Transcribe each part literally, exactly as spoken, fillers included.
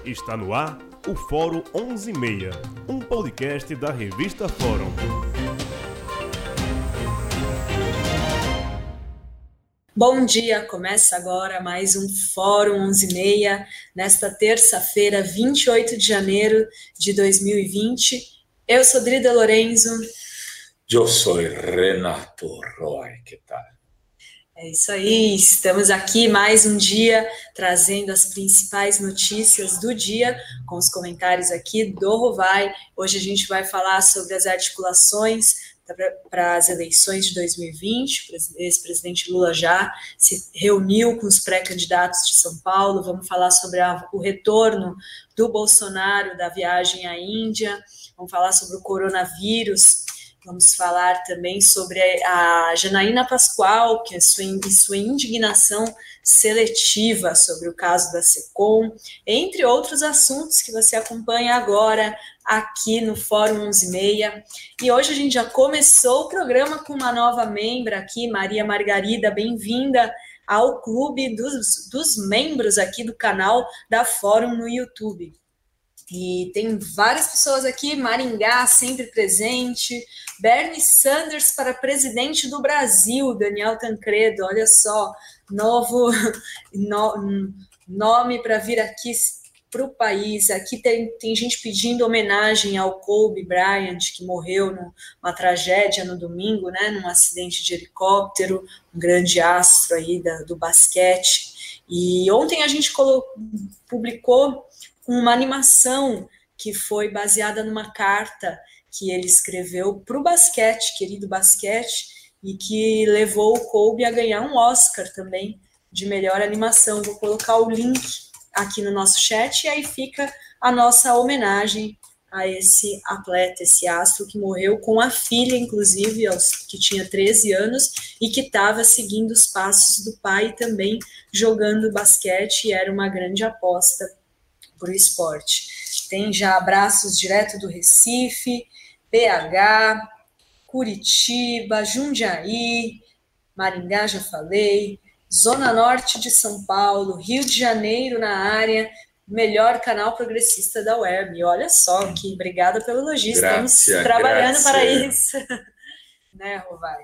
Está no ar o Fórum onze e meia, um podcast da revista Fórum. Bom dia, começa agora mais um Fórum onze e meia, nesta terça-feira, vinte e oito de janeiro de dois mil e vinte. Eu sou Drida Lorenzo. Eu sou Renato Roy, que tal? É isso aí, estamos aqui mais um dia trazendo as principais notícias do dia, com os comentários aqui do Rovai. Hoje a gente vai falar sobre as articulações para as eleições de dois mil e vinte. O ex-presidente Lula já se reuniu com os pré-candidatos de São Paulo. Vamos falar sobre a, o retorno do Bolsonaro da viagem à Índia, vamos falar sobre o coronavírus. Vamos falar também sobre a Janaína Pascoal, que é sua, sua indignação seletiva sobre o caso da SECOM, entre outros assuntos que você acompanha agora aqui no Fórum onze e meia. E hoje a gente já começou o programa com uma nova membra aqui, Maria Margarida, bem-vinda ao clube dos, dos membros aqui do canal da Fórum no YouTube. E tem várias pessoas aqui, Maringá sempre presente, Bernie Sanders para presidente do Brasil, Daniel Tancredo, olha só, novo no, nome para vir aqui para o país. Aqui tem, tem gente pedindo homenagem ao Kobe Bryant, que morreu numa tragédia no domingo, né, num acidente de helicóptero, um grande astro aí da, do basquete. E ontem a gente colocou, publicou uma animação que foi baseada numa carta que ele escreveu para o basquete, querido basquete, e que levou o Kobe a ganhar um Oscar também de melhor animação. Vou colocar o link aqui no nosso chat e aí fica a nossa homenagem a esse atleta, esse astro que morreu com a filha, inclusive, que tinha treze anos e que estava seguindo os passos do pai também jogando basquete, e era uma grande aposta para o esporte. Tem já abraços direto do Recife, B H, Curitiba, Jundiaí, Maringá, já falei, Zona Norte de São Paulo, Rio de Janeiro na área, melhor canal progressista da web. E olha só, que obrigada pelo elogio, estamos trabalhando grazie. Para isso. Né, Rovai?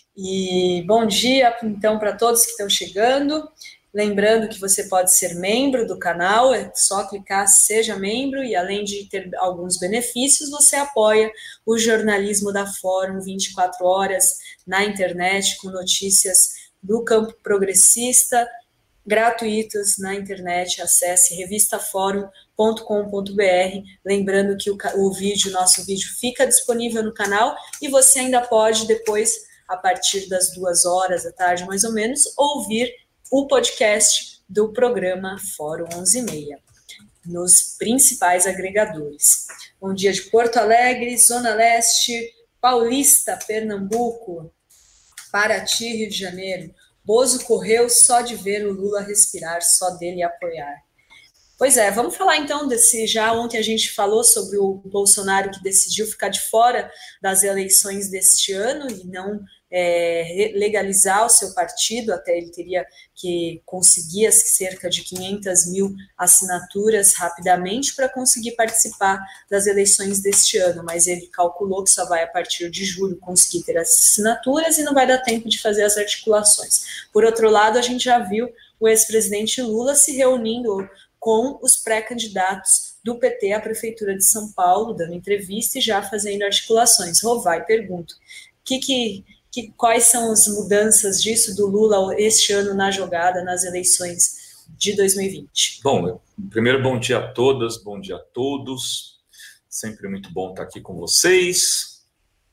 E bom dia, então, para todos que estão chegando. Lembrando que você pode ser membro do canal, é só clicar Seja Membro, e além de ter alguns benefícios, você apoia o jornalismo da Fórum vinte e quatro horas na internet, com notícias do campo progressista, gratuitas na internet. Acesse revista fórum ponto com ponto b r. Lembrando que o, o vídeo, nosso vídeo fica disponível no canal, e você ainda pode depois, a partir das duas horas da tarde, mais ou menos, ouvir o podcast do programa Fórum onze e meia, nos principais agregadores. Bom dia de Porto Alegre, Zona Leste, Paulista, Pernambuco, Paraty, Rio de Janeiro. Bozo correu só de ver o Lula respirar, só dele apoiar. Pois é, vamos falar então desse, já ontem a gente falou sobre o Bolsonaro que decidiu ficar de fora das eleições deste ano e não É, legalizar o seu partido. Até ele teria que conseguir cerca de quinhentas mil assinaturas rapidamente para conseguir participar das eleições deste ano, mas ele calculou que só vai a partir de julho conseguir ter as assinaturas e não vai dar tempo de fazer as articulações. Por outro lado, a gente já viu o ex-presidente Lula se reunindo com os pré-candidatos do P T à Prefeitura de São Paulo, dando entrevista e já fazendo articulações. Rovai, pergunto, o que que Que, quais são as mudanças disso do Lula este ano na jogada, nas eleições de dois mil e vinte? Bom, primeiro, bom dia a todas, bom dia a todos. Sempre muito bom estar aqui com vocês.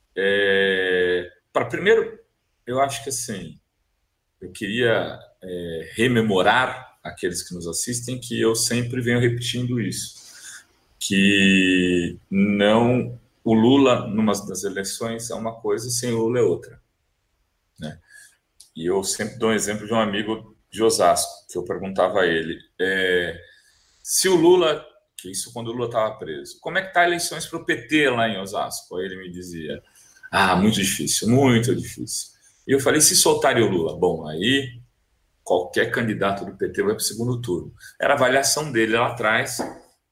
É, para primeiro, eu acho que assim, eu queria é, rememorar aqueles que nos assistem que eu sempre venho repetindo isso, que não, o Lula, numa das eleições, é uma coisa, sem o Lula é outra. Né? E eu sempre dou um exemplo de um amigo de Osasco, que eu perguntava a ele, é, se o Lula, que isso quando o Lula estava preso, como é que está as eleições para o P T lá em Osasco? Aí ele me dizia, ah, muito difícil, muito difícil. E eu falei, se soltarem o Lula? Bom, aí qualquer candidato do P T vai para o segundo turno. Era a avaliação dele lá atrás,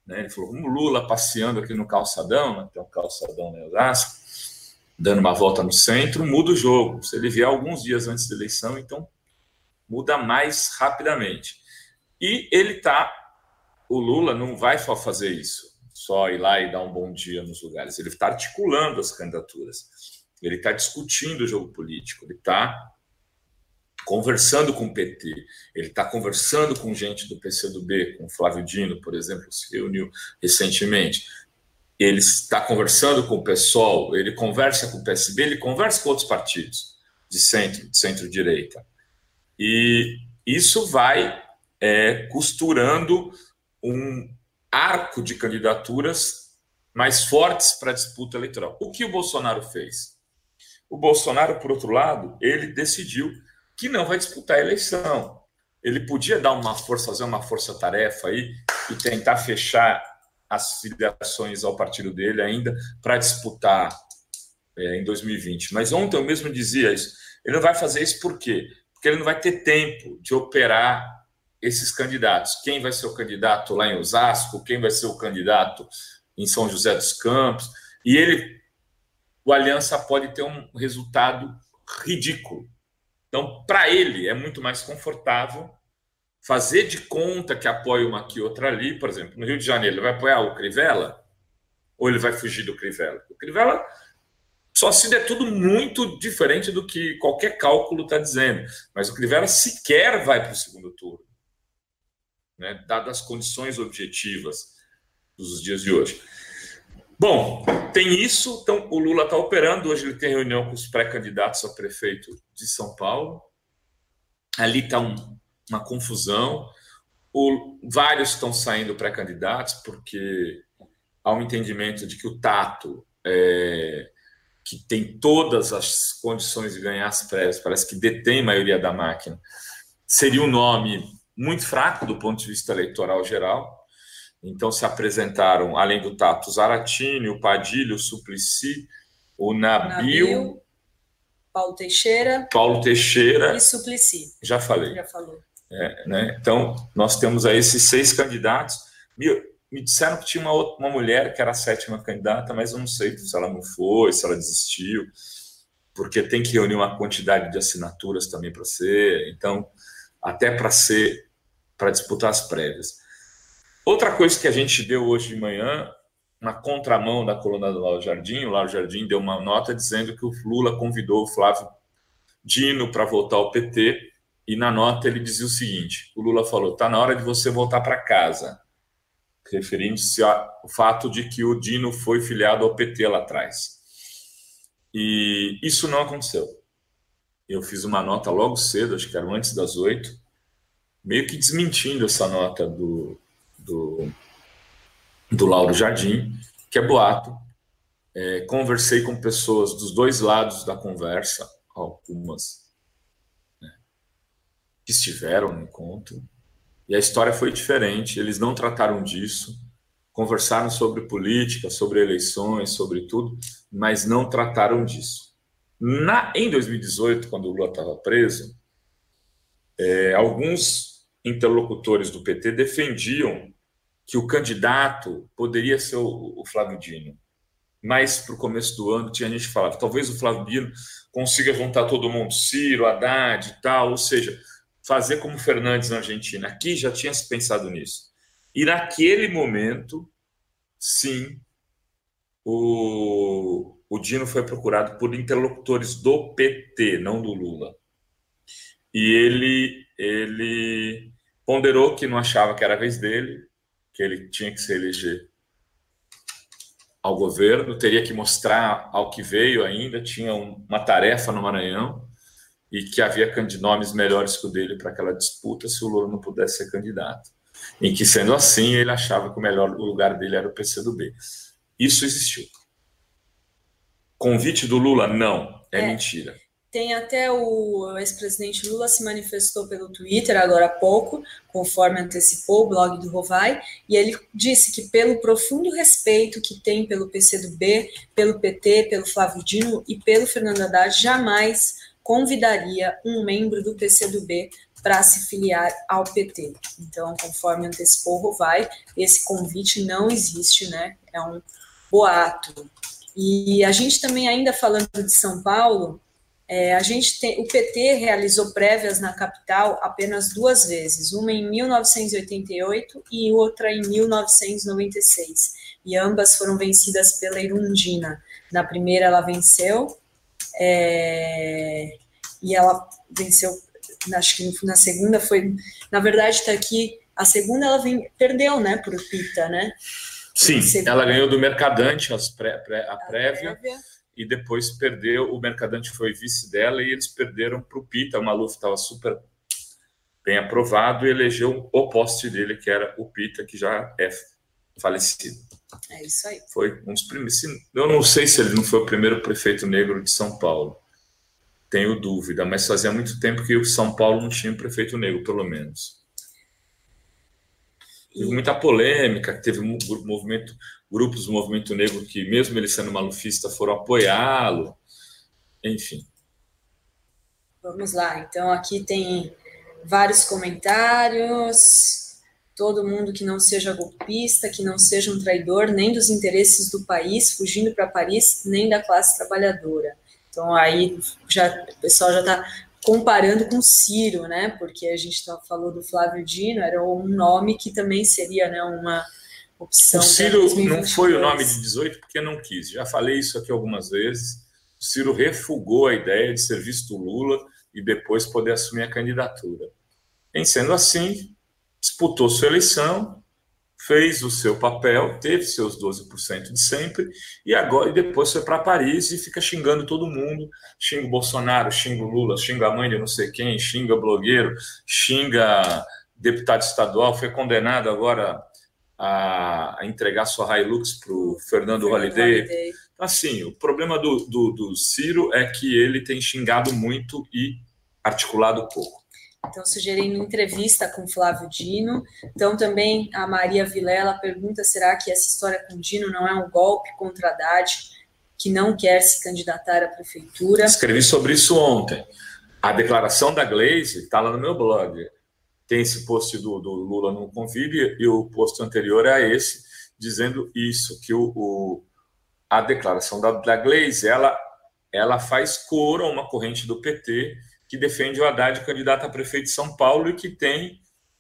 né? Ele falou, como Lula passeando aqui no calçadão, né? Tem um calçadão em Osasco, dando uma volta no centro, muda o jogo. Se ele vier alguns dias antes da eleição, então muda mais rapidamente. E ele tá, o Lula não vai só fazer isso, só ir lá e dar um bom dia nos lugares. Ele está articulando as candidaturas, ele está discutindo o jogo político, ele está conversando com o P T, ele está conversando com gente do P C do B, com o Flávio Dino, por exemplo, que se reuniu recentemente. Ele está conversando com o PSOL, ele conversa com o P S B, ele conversa com outros partidos de centro, de centro-direita. E isso vai é, costurando um arco de candidaturas mais fortes para a disputa eleitoral. O que o Bolsonaro fez? O Bolsonaro, por outro lado, ele decidiu que não vai disputar a eleição. Ele podia dar uma força, fazer uma força-tarefa aí e tentar fechar as filiações ao partido dele ainda para disputar é, em dois mil e vinte. Mas ontem eu mesmo dizia isso. Ele não vai fazer isso por quê? Porque ele não vai ter tempo de operar esses candidatos. Quem vai ser o candidato lá em Osasco? Quem vai ser o candidato em São José dos Campos? E ele, o Aliança pode ter um resultado ridículo. Então, para ele, é muito mais confortável fazer de conta que apoia uma aqui, outra ali. Por exemplo, no Rio de Janeiro, ele vai apoiar o Crivella ou ele vai fugir do Crivella? O Crivella, só se der tudo muito diferente do que qualquer cálculo está dizendo. Mas o Crivella sequer vai para o segundo turno, né, dadas as condições objetivas dos dias de hoje. Bom, tem isso. Então, o Lula está operando. Hoje ele tem reunião com os pré-candidatos a prefeito de São Paulo. Ali está um, uma confusão. O, vários estão saindo pré-candidatos porque há um entendimento de que o Tato, é, que tem todas as condições de ganhar as prévias, parece que detém a maioria da máquina, seria um nome muito fraco do ponto de vista eleitoral geral. Então se apresentaram, além do Tato, o Zaratini, o Padilha, o Suplicy, o Nabil, Nabil Paulo Teixeira, Paulo Teixeira e Suplicy. Já falei. Já falou. É, né? Então, nós temos aí esses seis candidatos. Me, me disseram que tinha uma, outra, uma mulher que era a sétima candidata, mas eu não sei se ela não foi, se ela desistiu, porque tem que reunir uma quantidade de assinaturas também para ser, então, até para ser, para disputar as prévias. Outra coisa que a gente deu hoje de manhã, na contramão da coluna do Lauro Jardim, o Lauro Jardim deu uma nota dizendo que o Lula convidou o Flávio Dino para voltar ao P T, e na nota ele dizia o seguinte, o Lula falou, está na hora de você voltar para casa, referindo-se ao fato de que o Dino foi filiado ao P T lá atrás. E isso não aconteceu. Eu fiz uma nota logo cedo, acho que era antes das oito, meio que desmentindo essa nota do... Do, do Lauro Jardim, que é boato. É, conversei com pessoas dos dois lados da conversa, algumas, né, que estiveram no encontro, e a história foi diferente. Eles não trataram disso, conversaram sobre política, sobre eleições, sobre tudo, mas não trataram disso. Na, em dois mil e dezoito, quando o Lula estava preso, é, alguns interlocutores do P T defendiam que o candidato poderia ser o, o Flávio Dino. Mas, para o começo do ano, tinha gente que falava, talvez o Flávio Dino consiga juntar todo mundo, Ciro, Haddad e tal, ou seja, fazer como o Fernandes na Argentina. Aqui já tinha se pensado nisso. E naquele momento, sim, o, o Dino foi procurado por interlocutores do P T, não do Lula. E ele, ele ponderou que não achava que era a vez dele, que ele tinha que se eleger ao governo, teria que mostrar ao que veio ainda, tinha uma tarefa no Maranhão e que havia nomes melhores que o dele para aquela disputa se o Lula não pudesse ser candidato. Em que, sendo assim, ele achava que o melhor lugar dele era o P C do B. Isso existiu. Convite do Lula? Não, é, é. mentira. Tem até o ex-presidente Lula se manifestou pelo Twitter agora há pouco, conforme antecipou o blog do Rovai, e ele disse que pelo profundo respeito que tem pelo P C do B, pelo P T, pelo Flávio Dino e pelo Fernando Haddad, jamais convidaria um membro do P C do B para se filiar ao P T. Então, conforme antecipou o Rovai, esse convite não existe, né? É um boato. E a gente também, ainda falando de São Paulo, é, a gente tem, o P T realizou prévias na capital apenas duas vezes, uma em mil novecentos e oitenta e oito e outra em mil novecentos e noventa e seis, e ambas foram vencidas pela Erundina. Na primeira ela venceu, é, e ela venceu, acho que na segunda foi, na verdade está aqui, a segunda ela vem, perdeu, né, por Pita, né? Sim, ela ganhou do Mercadante as pré, pré, a, a prévia, prévia e depois perdeu, o Mercadante foi vice dela e eles perderam para o Pita. O Maluf estava super bem aprovado e elegeu o poste dele, que era o Pita, que já é falecido. É isso aí. Foi um dos primeiros. Eu não sei se ele não foi o primeiro prefeito negro de São Paulo, tenho dúvida, mas fazia muito tempo que o São Paulo não tinha um prefeito negro, pelo menos. Teve muita polêmica, teve um movimento, grupos do movimento negro que, mesmo ele sendo malufista, foram apoiá-lo, enfim. Vamos lá, então aqui tem vários comentários, todo mundo que não seja golpista, que não seja um traidor, nem dos interesses do país, fugindo para Paris, nem da classe trabalhadora. Então aí já, o pessoal já está comparando com Ciro, né? Porque a gente tá, falou do Flávio Dino, era um nome que também seria, né, uma opção. O Ciro não foi o nome de dezoito porque não quis. Já falei isso aqui algumas vezes. O Ciro refugou a ideia de ser visto Lula e depois poder assumir a candidatura. Em sendo assim, disputou sua eleição, fez o seu papel, teve seus doze por cento de sempre, e agora e depois foi para Paris e fica xingando todo mundo, xinga o Bolsonaro, xinga o Lula, xinga a mãe de não sei quem, xinga blogueiro, xinga deputado estadual, foi condenado agora a, a entregar sua Hilux para o Fernando Holliday. Assim, o problema do, do, do Ciro é que ele tem xingado muito e articulado pouco. Então, sugerindo entrevista com Flávio Dino. Então, também a Maria Vilela pergunta, será que essa história com Dino não é um golpe contra Haddad, que não quer se candidatar à prefeitura? Escrevi sobre isso ontem. A declaração da Glaze está lá no meu blog. Tem esse post do, do Lula no Convide e o post anterior é esse, dizendo isso, que o, o, a declaração da, da Glaze, ela, ela faz coro a uma corrente do P T que defende o Haddad candidato a prefeito de São Paulo e que tem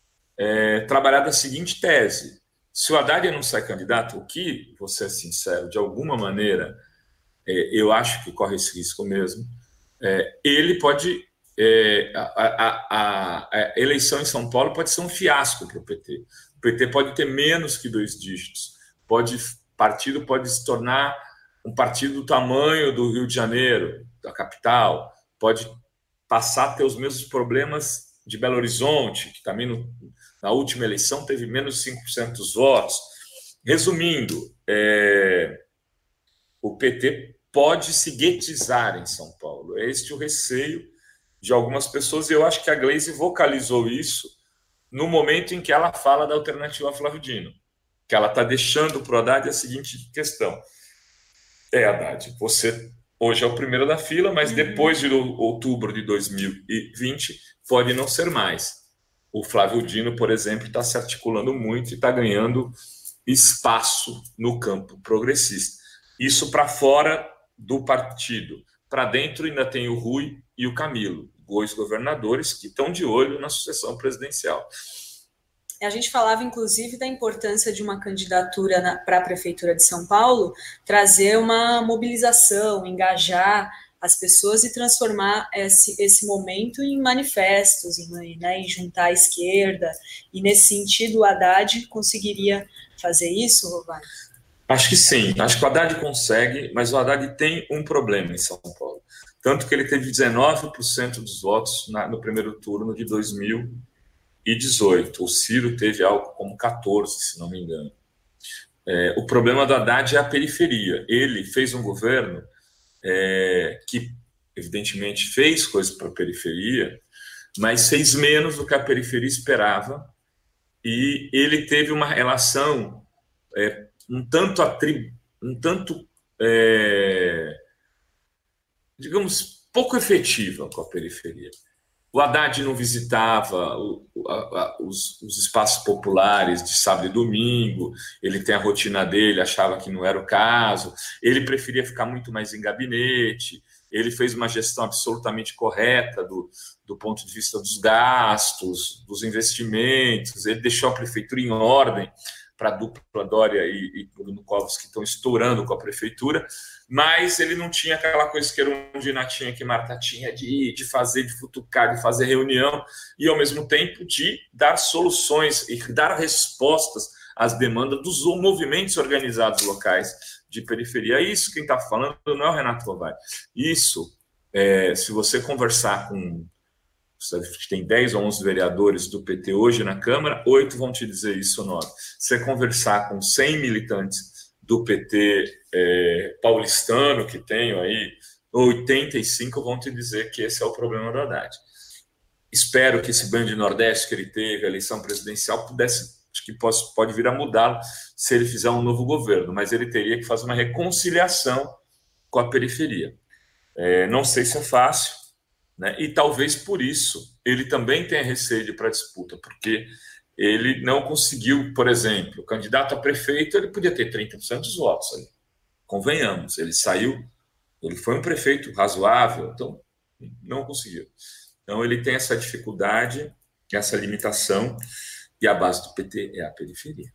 é, trabalhado a seguinte tese. Se o Haddad não sai candidato, o que, vou ser sincero, de alguma maneira, é, eu acho que corre esse risco mesmo, é, ele pode... É, a, a, a, a eleição em São Paulo pode ser um fiasco para o P T. O P T pode ter menos que dois dígitos. Pode, partido pode se tornar um partido do tamanho do Rio de Janeiro, da capital, pode passar a ter os mesmos problemas de Belo Horizonte, que também no, na última eleição teve menos de cinco por cento dos votos. Resumindo, é, o P T pode se guetizar em São Paulo. É este o receio de algumas pessoas, e eu acho que a Glaze vocalizou isso no momento em que ela fala da alternativa a Flávio Dino, que ela está deixando para o Haddad a seguinte questão. É, Haddad, você... hoje é o primeiro da fila, mas depois de outubro de dois mil e vinte pode não ser mais. O Flávio Dino, por exemplo, está se articulando muito e está ganhando espaço no campo progressista. Isso para fora do partido. Para dentro ainda tem o Rui e o Camilo, dois governadores que estão de olho na sucessão presidencial. A gente falava, inclusive, da importância de uma candidatura para a Prefeitura de São Paulo, trazer uma mobilização, engajar as pessoas e transformar esse, esse momento em manifestos, em, né, em juntar a esquerda. E, nesse sentido, o Haddad conseguiria fazer isso, Rovai? Acho que sim. Acho que o Haddad consegue, mas o Haddad tem um problema em São Paulo. Tanto que ele teve dezenove por cento dos votos na, no primeiro turno de dois mil e dezoito. O Ciro teve algo como quatorze, se não me engano. É, o problema do Haddad é a periferia. Ele fez um governo é, que, evidentemente, fez coisas para a periferia, mas fez menos do que a periferia esperava, e ele teve uma relação é, um tanto, atrib... um tanto é, digamos, pouco efetiva com a periferia. O Haddad não visitava o, a, a, os, os espaços populares de sábado e domingo, ele tem a rotina dele, achava que não era o caso, ele preferia ficar muito mais em gabinete, ele fez uma gestão absolutamente correta do, do ponto de vista dos gastos, dos investimentos, ele deixou a prefeitura em ordem para a dupla Dória e, e Bruno Covas, que estão estourando com a prefeitura, mas ele não tinha aquela coisa que era um de Natinha que Marta tinha de ir, de fazer, de futucar, de fazer reunião, e ao mesmo tempo de dar soluções e dar respostas às demandas dos movimentos organizados locais de periferia. Isso quem está falando não é o Renato Rovai. Isso, é, se você conversar com... tem dez ou onze vereadores do P T hoje na Câmara, oito vão te dizer isso, nove. Se você conversar com cem militantes do P T é, paulistano que tenho aí, oitenta e cinco vão te dizer que esse é o problema do Haddad. Espero que esse banho de Nordeste que ele teve, a eleição presidencial, pudesse, acho que pode, pode vir a mudá-lo se ele fizer um novo governo, mas ele teria que fazer uma reconciliação com a periferia. É, não sei se é fácil, né? E talvez por isso ele também tenha receio para a disputa, porque ele não conseguiu, por exemplo, o candidato a prefeito, ele podia ter trinta por cento dos votos ali. Convenhamos, ele saiu, ele foi um prefeito razoável, então não conseguiu. Então ele tem essa dificuldade, essa limitação, e a base do P T é a periferia.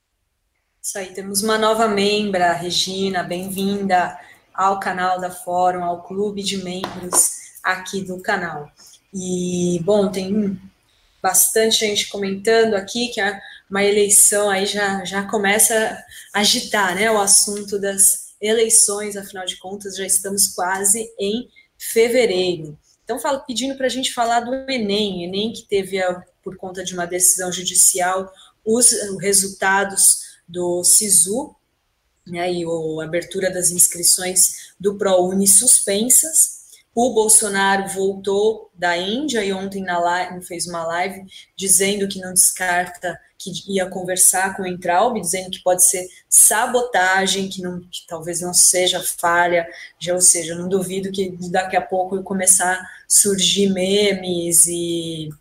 Isso aí, temos uma nova membra, Regina, bem-vinda ao canal da Fórum, ao clube de membros aqui do canal. E, bom, tem bastante gente comentando aqui que uma eleição aí já, já começa a agitar, né, o assunto das eleições, afinal de contas já estamos quase em fevereiro. Então, falo, pedindo para a gente falar do Enem, Enem que teve, por conta de uma decisão judicial, os resultados do SISU, né, e a abertura das inscrições do ProUni suspensas. O Bolsonaro voltou da Índia e ontem na live, fez uma live dizendo que não descarta que ia conversar com o Entraub, dizendo que pode ser sabotagem, que, não, que talvez não seja falha, já, ou seja, eu não duvido que daqui a pouco começar a surgir memes e,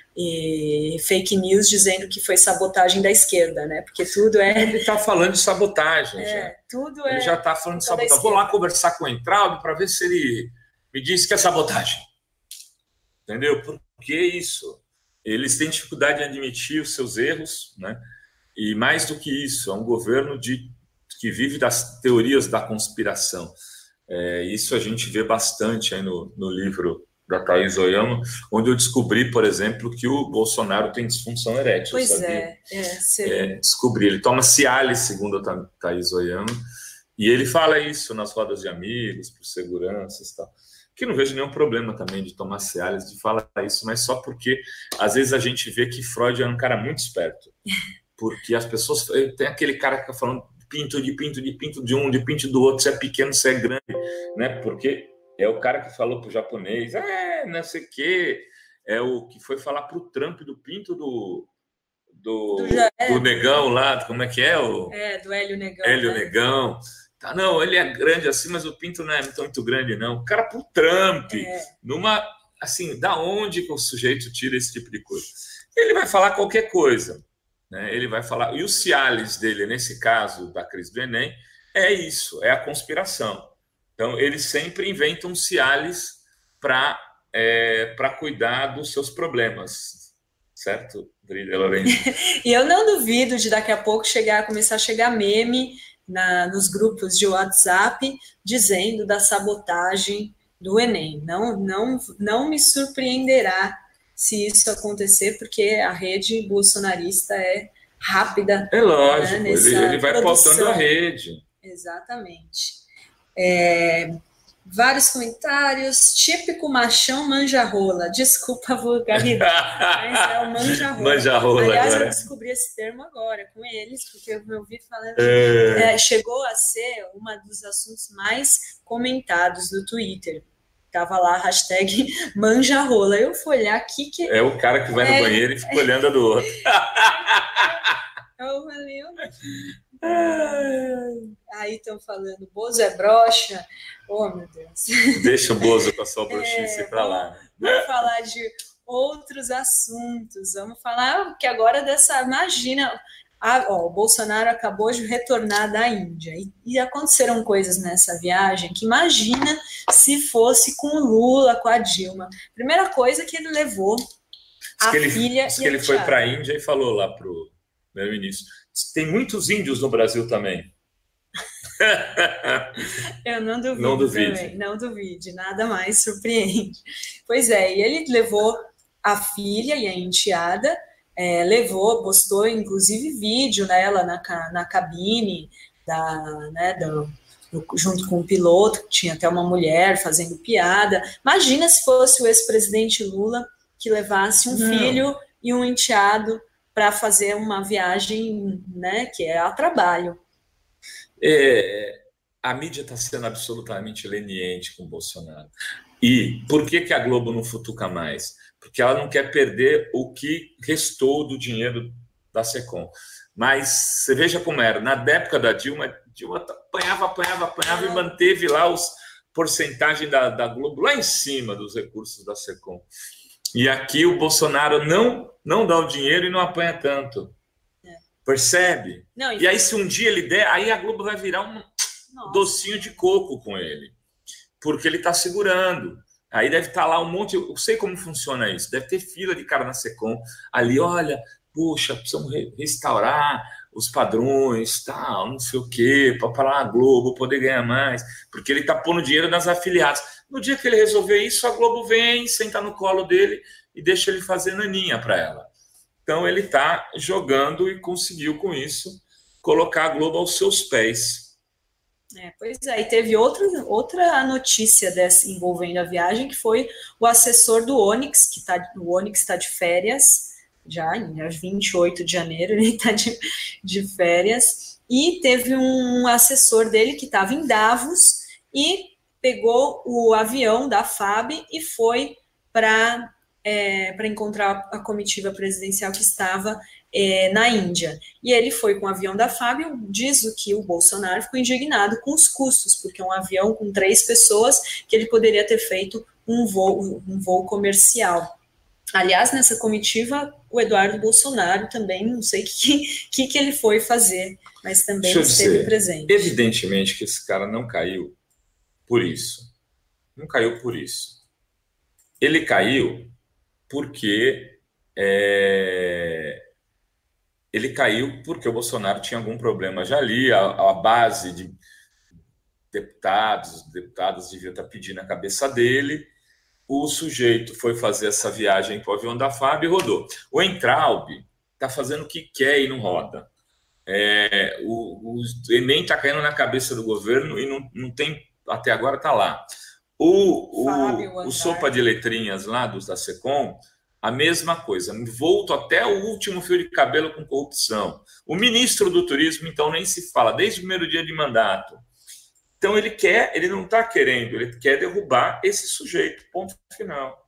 e fake news dizendo que foi sabotagem da esquerda, né? Porque tudo é... Ele está falando de sabotagem, é, já. Tudo ele é já está falando de sabotagem. Vou lá conversar com o Entraub para ver se ele me diz que é sabotagem. Entendeu? Por que isso? Eles têm dificuldade em admitir os seus erros, né? E mais do que isso, é um governo de, que vive das teorias da conspiração. É, isso a gente vê bastante aí no, no livro da Thaís Oyama, onde eu descobri, por exemplo, que o Bolsonaro tem disfunção erétil. Pois sabia? é. é, é descobri. Ele toma Cialis, segundo a Thaís Oyama, e ele fala isso nas rodas de amigos, por seguranças e tal. Que não vejo nenhum problema também de tomar Cialis, de falar isso, mas só porque às vezes a gente vê que Freud é um cara muito esperto, porque as pessoas, tem aquele cara que fica falando de pinto, de pinto, de pinto de um, de pinto do outro, se é pequeno, se é grande, né? Porque é o cara que falou pro japonês, é, não sei o quê, é o que foi falar pro Trump do pinto do do, do, do Negão lá, como é que é? O, é, do Hélio Negão. Hélio né? Negão. Ah, não, ele é grande assim, mas o pinto não é muito grande, não. O cara pro Trump, é. numa, assim, da onde que o sujeito tira esse tipo de coisa? Ele vai falar qualquer coisa, né? Ele vai falar, e o Cialis dele, nesse caso da crise do Enem, é isso, é a conspiração. Então, eles sempre inventam um Cialis para é, para cuidar dos seus problemas, certo, Brília Lourenço? E eu não duvido de daqui a pouco chegar, começar a chegar meme Na, nos grupos de WhatsApp dizendo da sabotagem do Enem. Não, não, não me surpreenderá se isso acontecer, porque a rede bolsonarista é rápida. É lógico, né, ele, ele vai pautando a rede. Exatamente. É, vários comentários. Típico machão manja-rola. Desculpa a vulgaridade, mas é o manja-rola. Manja-rola. Aliás, agora. eu descobri esse termo agora com eles, porque eu me ouvi falando. É... É, chegou a ser um dos assuntos mais comentados do Twitter. Tava lá a hashtag manja-rola. Eu fui olhar aqui que. É o cara que vai é... no banheiro e fica olhando a do outro. Eu falei, eu... Aí estão falando, Bozo é broxa. Oh, meu Deus. Deixa o Bozo com a sua broxice é, para lá. Vamos falar de outros assuntos. Vamos falar que agora dessa, imagina, a, ó, o Bolsonaro acabou de retornar da Índia e, e aconteceram coisas nessa viagem que imagina se fosse com o Lula, com a Dilma. Primeira coisa que ele levou a que ele, filha diz e que a ele foi enteada. para a Índia e falou lá para o primeiro-ministro, tem muitos índios no Brasil também. Eu não duvido não duvide. também, não duvide, nada mais surpreende. Pois é, e ele levou a filha e a enteada, é, levou, postou inclusive vídeo nela na, na cabine, da, né, do, do, junto com o piloto, tinha até uma mulher fazendo piada. Imagina se fosse o ex-presidente Lula que levasse um não. filho e um enteado para fazer uma viagem, né, que é a trabalho. É, a mídia está sendo absolutamente leniente com o Bolsonaro. E por que, que a Globo não futuca mais? Porque ela não quer perder o que restou do dinheiro da SECOM. Mas você veja como era. Na época da Dilma, Dilma apanhava, apanhava, apanhava e manteve lá os porcentagem da, da Globo lá em cima dos recursos da SECOM. E aqui o Bolsonaro não, não dá o dinheiro e não apanha tanto. Percebe? Não, e... e aí, se um dia ele der, aí a Globo vai virar um Nossa. docinho de coco com ele. Porque ele está segurando. Aí deve estar tá lá um monte... Eu sei como funciona isso. Deve ter fila de cara na SECOM. Ali, olha, puxa, precisamos restaurar os padrões, tal, não sei o quê, para falar a Globo, poder ganhar mais. Porque ele está pondo dinheiro nas afiliadas. No dia que ele resolver isso, a Globo vem, senta no colo dele e deixa ele fazer naninha para ela. Então, ele está jogando e conseguiu, com isso, colocar a Globo aos seus pés. É, pois é, e teve outra, outra notícia dessa, envolvendo a viagem, que foi o assessor do Onyx, que tá, o Onyx está de férias, já em vinte e oito de janeiro, ele está de, de férias, e teve um assessor dele que estava em Davos e pegou o avião da F A B e foi para... É, para encontrar a comitiva presidencial que estava é, na Índia. E ele foi com o avião da F A B, diz o que o Bolsonaro ficou indignado com os custos, porque é um avião com três pessoas que ele poderia ter feito um voo, um voo comercial. Aliás, nessa comitiva, o Eduardo Bolsonaro também, não sei o que, que, que ele foi fazer, mas também Deixa esteve dizer, presente. Evidentemente que esse cara não caiu por isso. Não caiu por isso. Ele caiu porque é, ele caiu porque o Bolsonaro tinha algum problema já ali, a, a base de deputados, deputadas deviam estar pedindo a cabeça dele, o sujeito foi fazer essa viagem para o avião da F A B e rodou. O Entraub está fazendo o que quer e não roda. É, o, o Enem está caindo na cabeça do governo e não, não tem, até agora está lá. O, o, o sopa de letrinhas lá dos da SECOM, a mesma coisa, volto até o último fio de cabelo com corrupção. O ministro do turismo, então, nem se fala, desde o primeiro dia de mandato. Então, ele quer, ele não está querendo, ele quer derrubar esse sujeito, ponto final.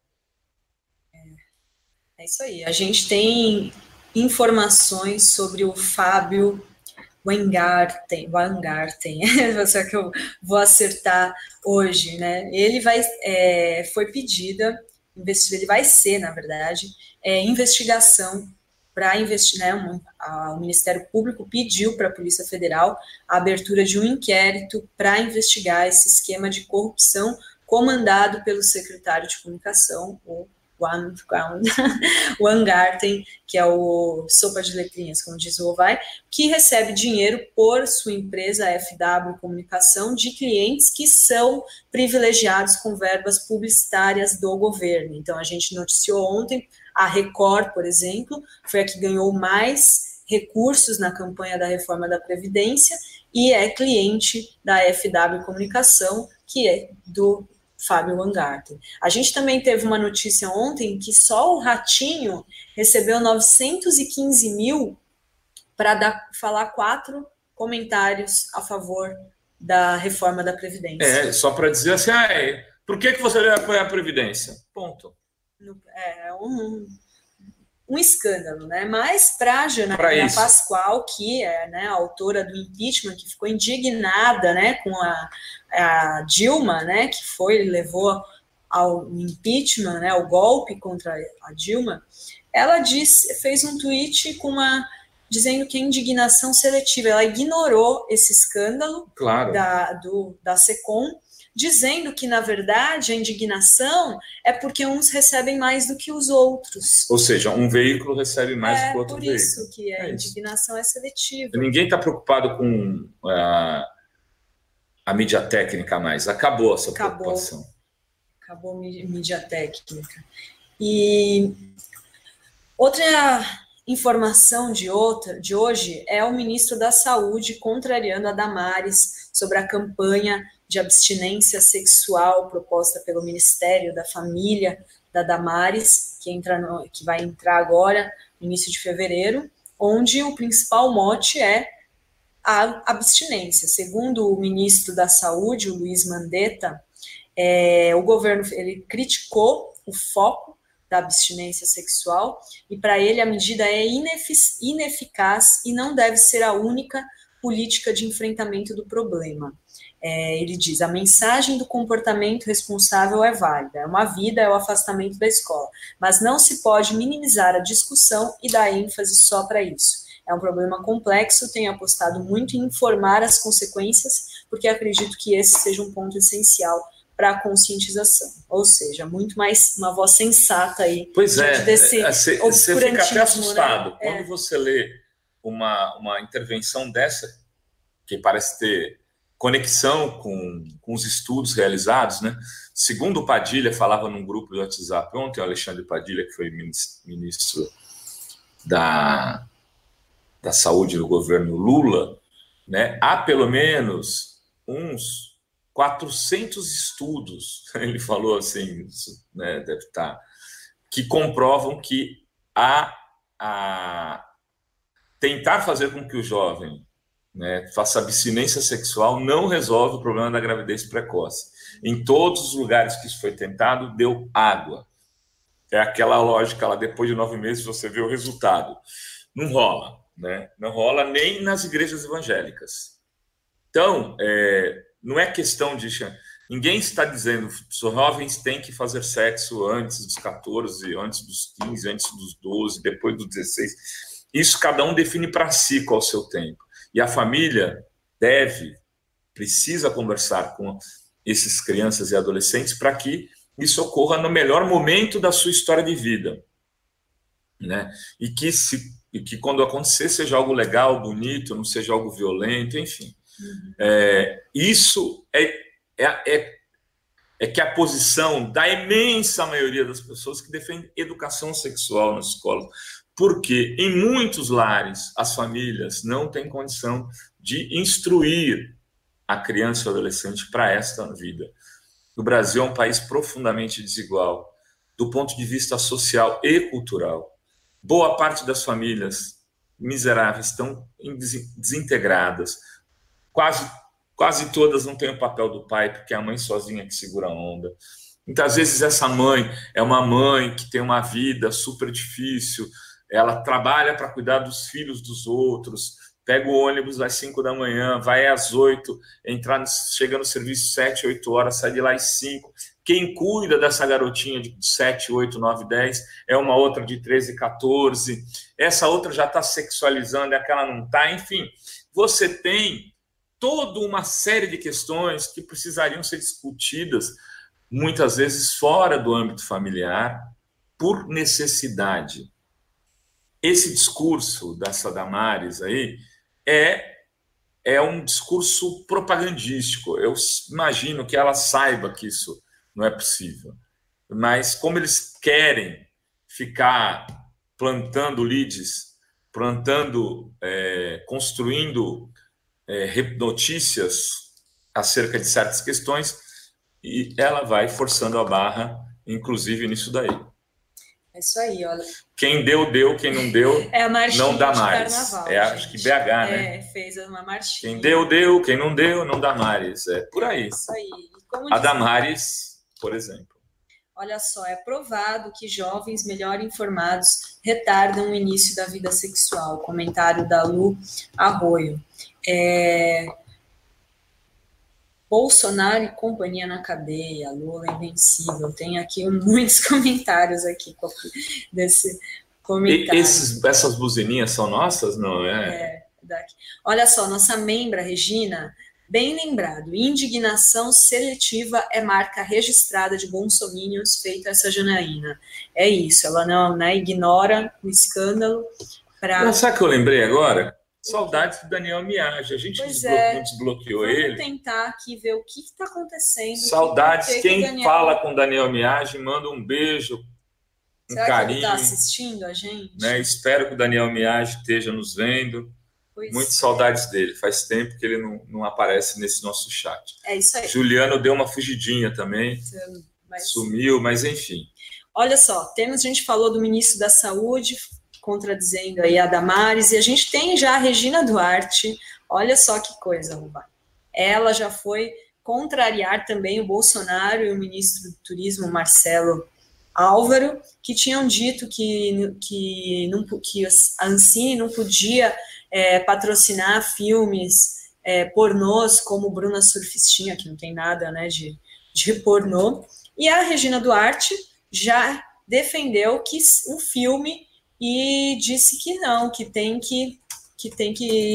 É, é isso aí, a gente tem informações sobre o Fábio Weingarten, Weingarten, só que eu vou acertar hoje, né? Ele vai, é, foi pedida, ele vai ser, na verdade, é, investigação para investigar, né, um, a, o Ministério Público pediu para a Polícia Federal a abertura de um inquérito para investigar esse esquema de corrupção comandado pelo secretário de comunicação, o Weingarten, que é o sopa de letrinhas, como diz o Ovai, que recebe dinheiro por sua empresa F W Comunicação de clientes que são privilegiados com verbas publicitárias do governo. Então, a gente noticiou ontem, a Record, por exemplo, foi a que ganhou mais recursos na campanha da reforma da Previdência e é cliente da F W Comunicação, que é do Fábio Weingarten. A gente também teve uma notícia ontem que só o Ratinho recebeu novecentos e quinze mil para falar quatro comentários a favor da reforma da Previdência. É, só para dizer assim, ah, é, por que, que você deve apoiar a Previdência? Ponto. É um, um escândalo, né? Mas para a Janaína Pascoal, que é, né, a autora do impeachment, que ficou indignada, né, com a, a Dilma, né, que foi, levou ao impeachment, né, ao golpe contra a Dilma, ela disse, fez um tweet com uma, dizendo que é indignação seletiva. Ela ignorou esse escândalo claro. da, do, da SECOM, dizendo que, na verdade, a indignação é porque uns recebem mais do que os outros. Ou seja, um veículo recebe mais é do que o outro veículo. É por isso que a é indignação isso. é seletiva. Ninguém está preocupado com uh, a mídia técnica mais. Acabou essa Acabou. preocupação. Acabou a mídia técnica. E outra informação de, outra, de hoje é o ministro da Saúde contrariando a Damares sobre a campanha de abstinência sexual proposta pelo Ministério da Família da Damares, que, entra no, que vai entrar agora, no início de fevereiro, onde o principal mote é a abstinência. Segundo o ministro da Saúde, o Luiz Mandetta, é, o governo ele criticou o foco da abstinência sexual e, para ele, a medida é inefic- ineficaz e não deve ser a única política de enfrentamento do problema. É, ele diz, a mensagem do comportamento responsável é válida, é uma vida, é o afastamento da escola, mas não se pode minimizar a discussão e dar ênfase só para isso. É um problema complexo, tenho apostado muito em informar as consequências, porque acredito que esse seja um ponto essencial para a conscientização, ou seja, muito mais uma voz sensata aí. Pois é, desse você, você fica até assustado, né? Quando é. você lê uma, uma intervenção dessa, que parece ter conexão com, com os estudos realizados, né? Segundo o Padilha, falava num grupo do WhatsApp ontem, o Alexandre Padilha, que foi ministro da, da Saúde do governo Lula, né? Há pelo menos uns quatrocentos estudos, ele falou assim, né, deve estar, que comprovam que a, a tentar fazer com que o jovem, né, faça abstinência sexual não resolve o problema da gravidez precoce. Em todos os lugares que isso foi tentado, deu água. É aquela lógica lá, depois de nove meses você vê o resultado. Não rola, né? Não rola nem nas igrejas evangélicas. Então, é, não é questão de... Ninguém está dizendo que os jovens têm que fazer sexo antes dos catorze, antes dos quinze, antes dos doze, depois dos dezesseis. Isso cada um define para si qual é o seu tempo. E a família deve, precisa conversar com esses crianças e adolescentes para que isso ocorra no melhor momento da sua história de vida, né? E que, se, e que quando acontecer seja algo legal, bonito, não seja algo violento, enfim. Uhum. É, isso é, é, é, é que a posição da imensa maioria das pessoas que defende educação sexual nas escolas. Porque em muitos lares as famílias não têm condição de instruir a criança e o adolescente para esta vida. O Brasil é um país profundamente desigual do ponto de vista social e cultural. Boa parte das famílias miseráveis estão desintegradas. Quase, quase todas não têm o papel do pai, porque é a mãe sozinha que segura a onda. Muitas vezes essa mãe é uma mãe que tem uma vida super difícil, ela trabalha para cuidar dos filhos dos outros, pega o ônibus às cinco da manhã, vai às oito, entra, chega no serviço sete, oito horas, sai de lá às cinco. Quem cuida dessa garotinha de sete, oito, nove, dez é uma outra de treze, catorze. Essa outra já está sexualizando, aquela não está. Enfim, você tem toda uma série de questões que precisariam ser discutidas, muitas vezes fora do âmbito familiar, por necessidade. Esse discurso dessa Damares aí é, é um discurso propagandístico. Eu imagino que ela saiba que isso não é possível. Mas como eles querem ficar plantando leads, plantando, é, construindo é, notícias acerca de certas questões, e ela vai forçando a barra, inclusive nisso daí. É isso aí, olha. Quem deu, deu. Quem não deu, é a não dá mais. Carnaval, é, acho que B H, né? É, fez uma marchinha. Quem deu, deu. Quem não deu, não dá mais. É por aí. Isso aí. Como a Damares, por exemplo. Olha só, é provado que jovens melhor informados retardam o início da vida sexual. Comentário da Lu Arroio. É... Bolsonaro e companhia na cadeia, Lula invencível. Tem aqui muitos comentários aqui desse comentário. E esses, essas buzininhas são nossas, não é? É, daqui. Olha só, nossa membra, Regina, bem lembrado, indignação seletiva é marca registrada de bolsominions feita essa Janaína. É isso, ela não, né, ignora o escândalo. Pra... Não, sabe o que eu lembrei agora? Saudades do Daniel Miage. A gente desblo... é. desbloqueou Vamos ele. Vamos tentar aqui ver o que está acontecendo. Saudades. Que Quem que Daniel... fala com o Daniel Miage, manda um beijo, um Será carinho. Que ele está assistindo a gente? Né? Espero que o Daniel Miage esteja nos vendo. Pois Muitas é. saudades dele. Faz tempo que ele não, não aparece nesse nosso chat. É isso aí. Juliano deu uma fugidinha também. Mas... Sumiu, mas enfim. Olha só, temos, a gente falou do ministro da Saúde, contradizendo aí a Damares, e a gente tem já a Regina Duarte, olha só que coisa, Rubá. Ela já foi contrariar também o Bolsonaro e o ministro do Turismo, Marcelo Álvaro, que tinham dito que, que, não, que a Ancine não podia é, patrocinar filmes é, pornôs como Bruna Surfistinha, que não tem nada, né, de, de pornô, e a Regina Duarte já defendeu que o filme e disse que não, que tem que, que tem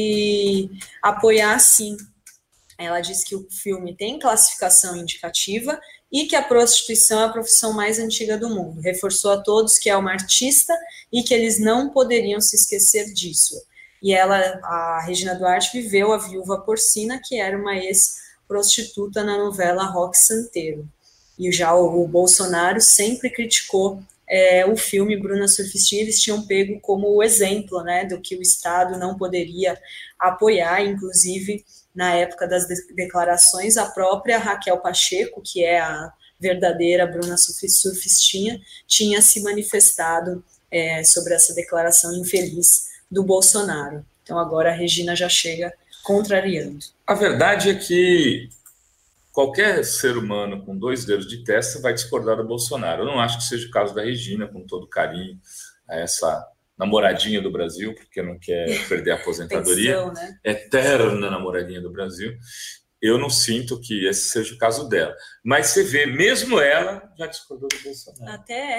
que apoiar sim. Ela disse que o filme tem classificação indicativa e que a prostituição é a profissão mais antiga do mundo. Reforçou a todos que é uma artista e que eles não poderiam se esquecer disso. E ela, a Regina Duarte, viveu a viúva porcina, que era uma ex-prostituta na novela Roque Santeiro. E já o, o Bolsonaro sempre criticou É, o filme Bruna Surfistinha. Eles tinham pego como o exemplo, né, do que o Estado não poderia apoiar, inclusive na época das de- declarações, a própria Raquel Pacheco, que é a verdadeira Bruna Surfistinha, tinha se manifestado é, sobre essa declaração infeliz do Bolsonaro. Então agora a Regina já chega contrariando. A verdade é que qualquer ser humano com dois dedos de testa vai discordar do Bolsonaro. Eu não acho que seja o caso da Regina, com todo carinho, a essa namoradinha do Brasil, porque não quer perder a aposentadoria, Pensão, né? Eterna namoradinha do Brasil. Eu não sinto que esse seja o caso dela. Mas você vê, mesmo ela já discordou do Bolsonaro. Até,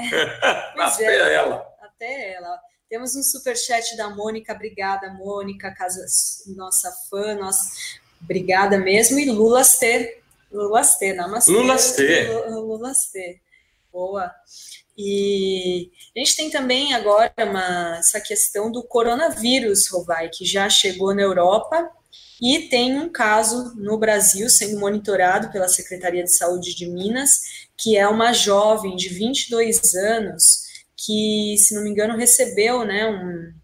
Até é, ela. Até ela. Temos um superchat da Mônica. Obrigada, Mônica, casa, nossa fã, nossa, obrigada mesmo. E Lulastê. Lulastê, namastê. Lulastê. Lulastê. Boa. E a gente tem também agora uma, essa questão do coronavírus, Rovai, que já chegou na Europa e tem um caso no Brasil sendo monitorado pela Secretaria de Saúde de Minas, que é uma jovem de vinte e dois anos que, se não me engano, recebeu, né, um,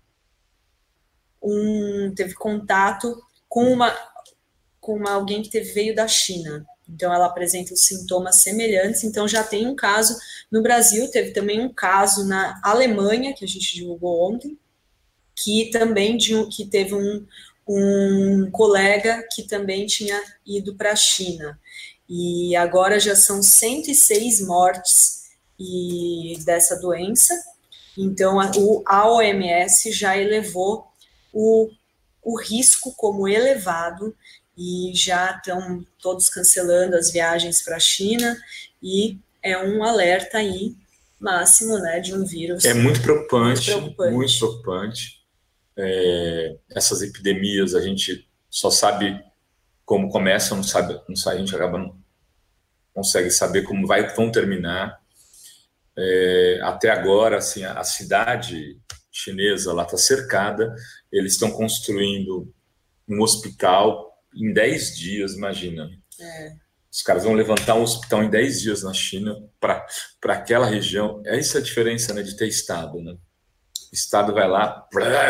um teve contato com uma com uma, alguém que teve, veio da China. Então, ela apresenta os sintomas semelhantes. Então, já tem um caso no Brasil. Teve também um caso na Alemanha, que a gente divulgou ontem, que também de um, que teve um, um colega que também tinha ido para a China. E agora já são cento e seis mortes e, dessa doença. Então, a, o, a O M S já elevou o, o risco como elevado, e já estão todos cancelando as viagens para a China, e é um alerta aí máximo, né, de um vírus. É muito preocupante, muito preocupante. Muito preocupante. É, essas epidemias, a gente só sabe como começam, não sabe, não sabe, a gente acaba não consegue saber como vai, vão terminar. É, até agora, assim, a, a cidade chinesa lá está cercada, eles estão construindo um hospital em dez dias, imagina. É. Os caras vão levantar um hospital em dez dias na China para aquela região. Essa é a diferença, né, de ter Estado. Né? O Estado vai lá,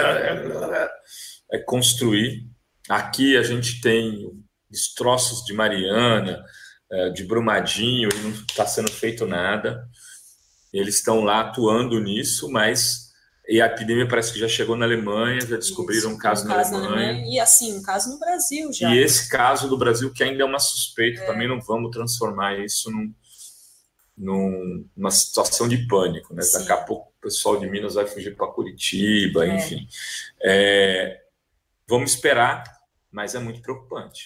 é construir. Aqui a gente tem destroços de Mariana, de Brumadinho, e não está sendo feito nada. Eles estão lá atuando nisso, mas... E a epidemia parece que já chegou na Alemanha, já descobriram Isso, um caso, um caso na, Alemanha. na Alemanha. E assim, um caso no Brasil já. E esse caso do Brasil, que ainda é uma suspeita, é. também não vamos transformar isso num, num, numa situação de pânico. Né? Daqui a pouco o pessoal de Minas vai fugir para Curitiba, é. enfim. É, vamos esperar, mas é muito preocupante.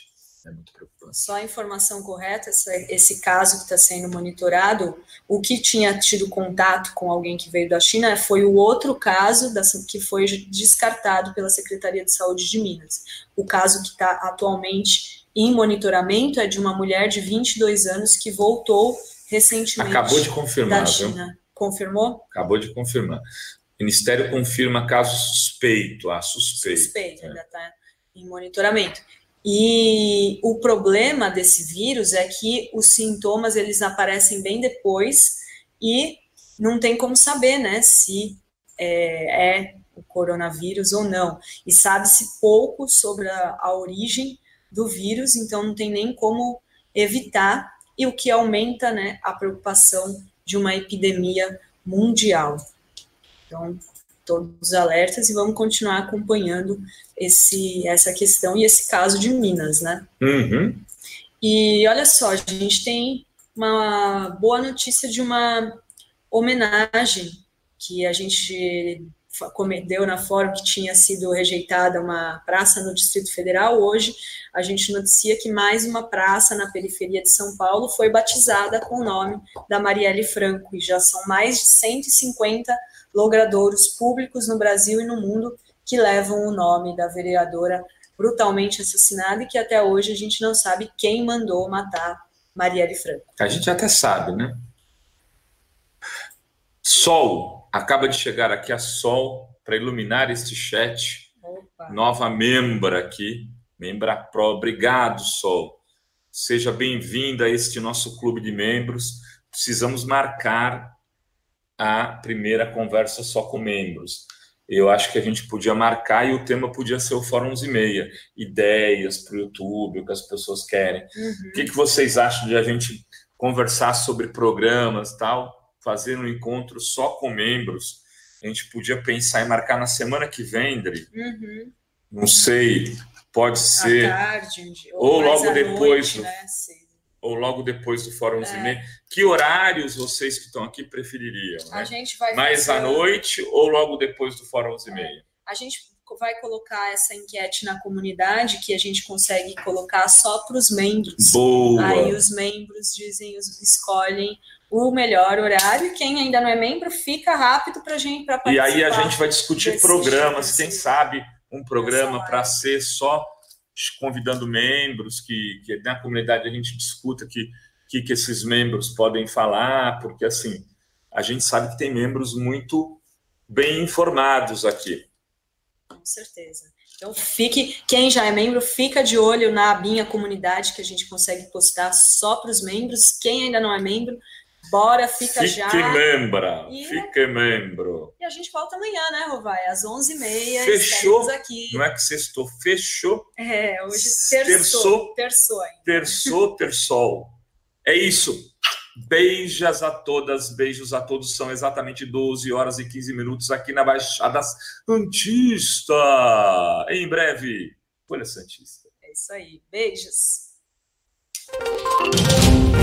É muito preocupante. Só a informação correta, essa, esse caso que está sendo monitorado, o que tinha tido contato com alguém que veio da China foi o outro caso dessa, que foi descartado pela Secretaria de Saúde de Minas. O caso que está atualmente em monitoramento é de uma mulher de vinte e dois anos que voltou recentemente Acabou de confirmar, da China. Viu? Confirmou? Acabou de confirmar. O Ministério confirma caso suspeito. Ah, suspeito. Suspeito, é. ainda está em monitoramento. E o problema desse vírus é que os sintomas eles aparecem bem depois e não tem como saber, né, se é, é o coronavírus ou não. E sabe-se pouco sobre a, a origem do vírus, então não tem nem como evitar, e o que aumenta, né, a preocupação de uma epidemia mundial. Então, todos os alertas e vamos continuar acompanhando esse, essa questão e esse caso de Minas, né? Uhum. E olha só, a gente tem uma boa notícia de uma homenagem que a gente deu na fórum que tinha sido rejeitada uma praça no Distrito Federal. Hoje a gente noticia que mais uma praça na periferia de São Paulo foi batizada com o nome da Marielle Franco, e já são mais de cento e cinquenta logradouros públicos no Brasil e no mundo que levam o nome da vereadora brutalmente assassinada e que até hoje a gente não sabe quem mandou matar Marielle Franco. A gente até sabe, né? Sol, acaba de chegar aqui a Sol para iluminar este chat. Opa. Nova membra aqui, membra Pro. Obrigado, Sol. Seja bem-vinda a este nosso clube de membros. Precisamos marcar a primeira conversa só com membros. Eu acho que a gente podia marcar e o tema podia ser o Fórum onze e meia. Ideias para o YouTube, o que as pessoas querem. Uhum. O que, que vocês acham de a gente conversar sobre programas e tal? Fazer um encontro só com membros? A gente podia pensar em marcar na semana que vem, Dri. Uhum. Não sei, pode ser. À tarde, ou ou logo depois noite, do... né? Sim. Ou logo depois do Fórum onze e meia. É. Que horários vocês que estão aqui prefeririam? Né? A gente vai Mais fazer... à noite ou logo depois do Fórum onze e meia? É. A gente vai colocar essa enquete na comunidade, que a gente consegue colocar só para os membros. Boa! Aí os membros dizem, escolhem o melhor horário, e quem ainda não é membro fica rápido para a gente pra participar. E aí a gente vai discutir programas, desse, quem sabe um programa para ser só convidando membros, que, que na comunidade a gente discuta que, que, que esses membros podem falar, porque assim, a gente sabe que tem membros muito bem informados aqui. Com certeza. Então, fique, quem já é membro, fica de olho na abinha comunidade, que a gente consegue postar só para os membros. Quem ainda não é membro, bora, fica fique já. Fique membra, e... fique membro. E a gente volta amanhã, né, Rovai? Às onze e meia. Fechou? Aqui. Não é que sextou, fechou? É, hoje terçou. Terçou ainda. Terçou, terçol. É isso. Beijas a todas, beijos a todos. São exatamente doze horas e quinze minutos aqui na Baixada Santista. Em breve, Folha Santista. É isso aí. Beijos.